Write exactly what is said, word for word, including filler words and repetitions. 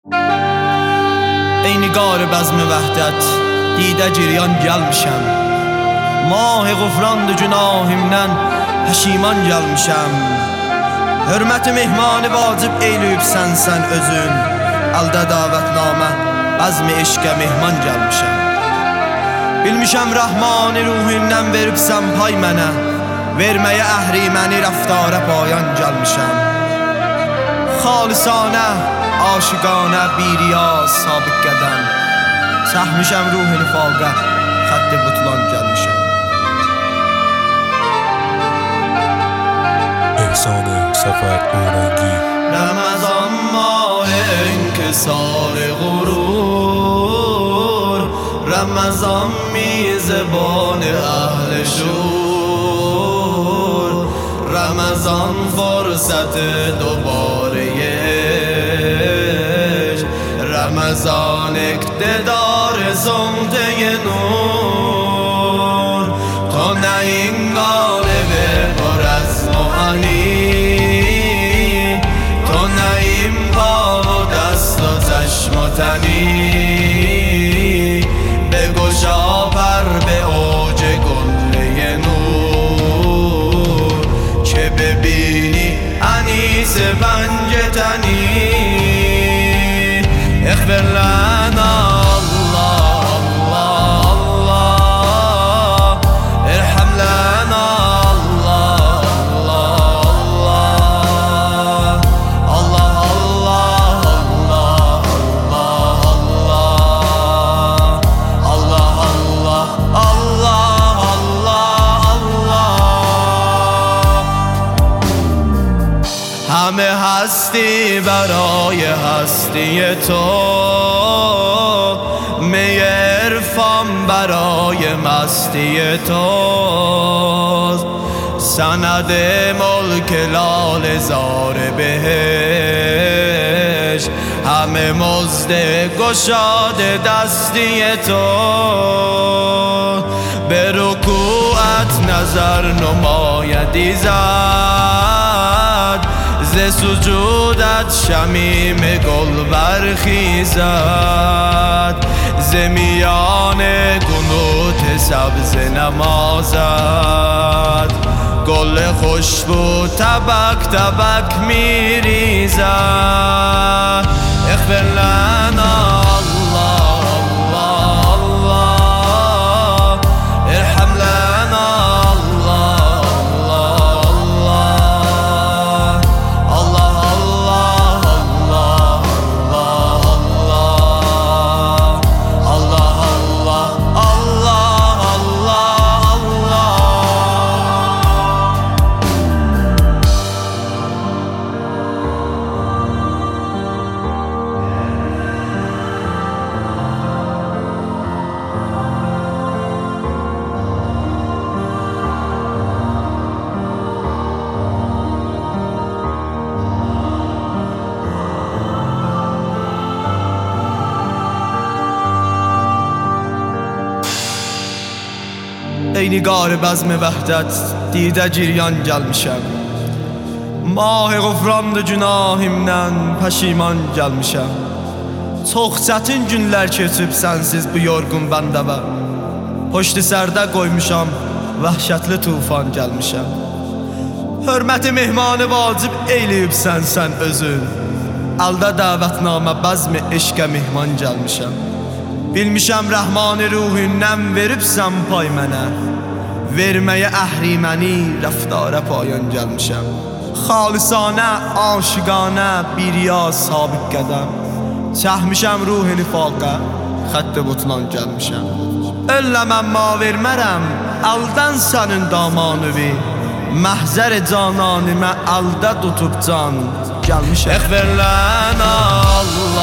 ای نگار بزم وحدت دیده جریان gelmişəm. Mah غفران günahimdən pəşiman gelmişəm. Hörməti mehmanı vacib eyləyibsən sən özün. Əldə davətnamə bəzmi eşqə mehman gelmişəm. Bilmişəm Rəhmani ruhindən veribsən pay mənə. Verməyə əhri məni rəftara payan gelmişəm. Xalisanə, aşıqanə, biriyaz, sabiq qədəm. Səhmişəm ruh nifaqə, xətti butlan gelmişəm. احسان سفر اورنگی رمضان ماه انکسار غرور، رمضان میزبان اهل شور، رمضان فرصت دوباره عشق، رمضان اقتدار زمده نور. تو نه این قالب پر از مهانی، تو نه این پا و دست و چشم و تنی، بگشا پر به اوج گله نور که ببینی انیس بنج تنی. اغفر لنا الله الله الله، ارحم لنا الله الله الله الله الله الله الله الله الله. همه هستی برای هستی تو، می عرفان برای مستی تو، سند ملک لال زار بهشت، همه مزد گشاد دستی تو. به رکوعت نظر نمایدی زد، ز سجودت شمیم گل برخیزد، ز میان قنوت سبز نمازد، گل خوشبو طبق طبق میریزد. اغفر لنا الله الله الله، ارحم لنا الله الله الله ای نگار بزم وحدت دیده جریان gelmişəm. Mah غفrandı günahimdən pəşiman gelmişəm. Çox çətin günlər keçib sənsiz bu yorğun bəndəvə. Poştu sərdə qoymuşam, vəhşətli tufan gelmişəm. Hörməti mehmanı vacib eyləyibsən sən özün. Əldə dəvətnamə bəzmi eşqə mehman gelmişəm. Bilmişəm Rəhmani ruhindən veribsən pay mənə. Verməyə əhri məni rəftara payan gelmişəm. Xalisanə, aşıqanə, biriyaz, sabiq qədəm. Çəhmişəm ruh nifaqə, xətti butlan gelmişəm. Ölləməm ma vermərəm, əldən sənin damanıvi. Məhzər cananimə əldə tutub can gelmişəm. Eğfir lənə Allah